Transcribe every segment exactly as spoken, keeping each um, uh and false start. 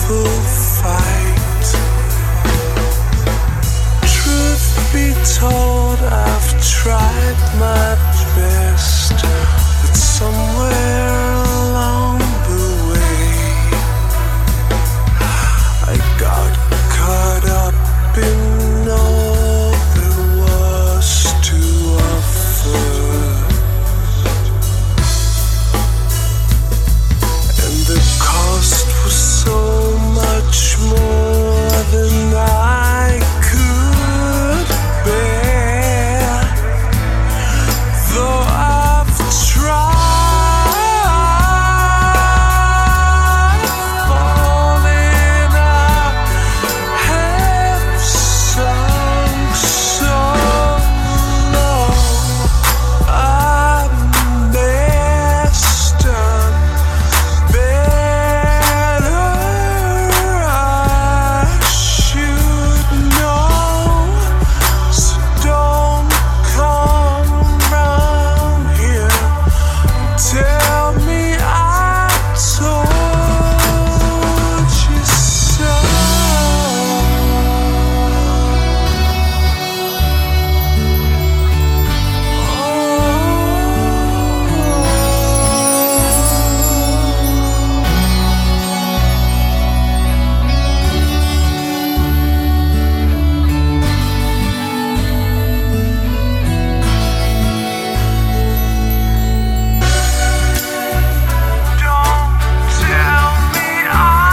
full fight. Truth be told, I've tried my best, but somewhere along the way I got caught up in all there was to offer, and the cost was so much more than I could bear. Though I've tried, falling, I have sunk so low. I'm best done better. I should know, so don't come round here and tell me I told you so. Don't tell me I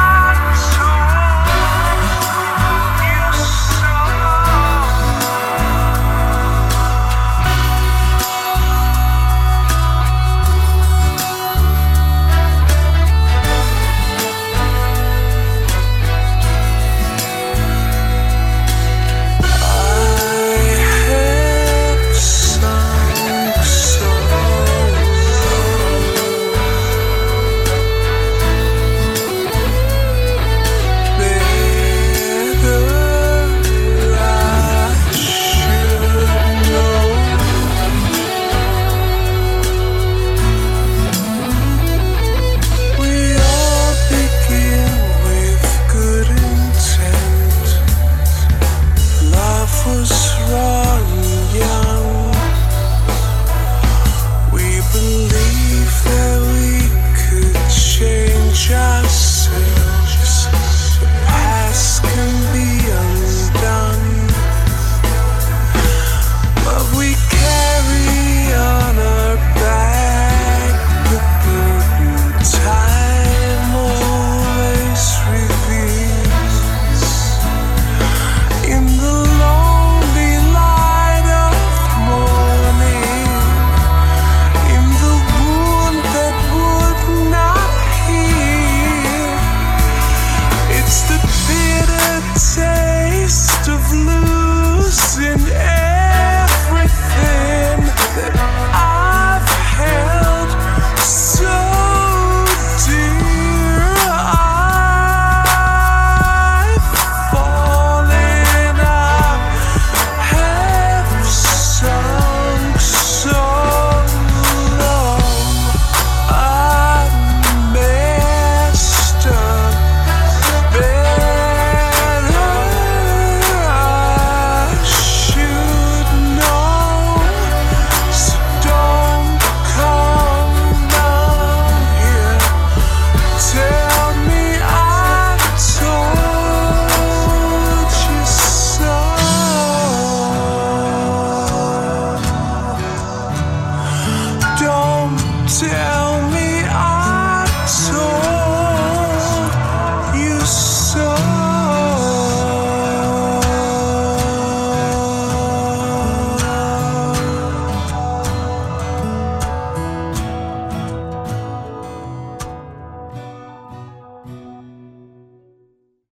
told you so. I have sunk so better. I should know. We all begin with good intent. Love was raw and young. We believed that we could change ourselves. The past can be undone, but we carry on our back the burden time always reveals. In the lonely light of morning, in the wound that would not heal, it's the bitter taste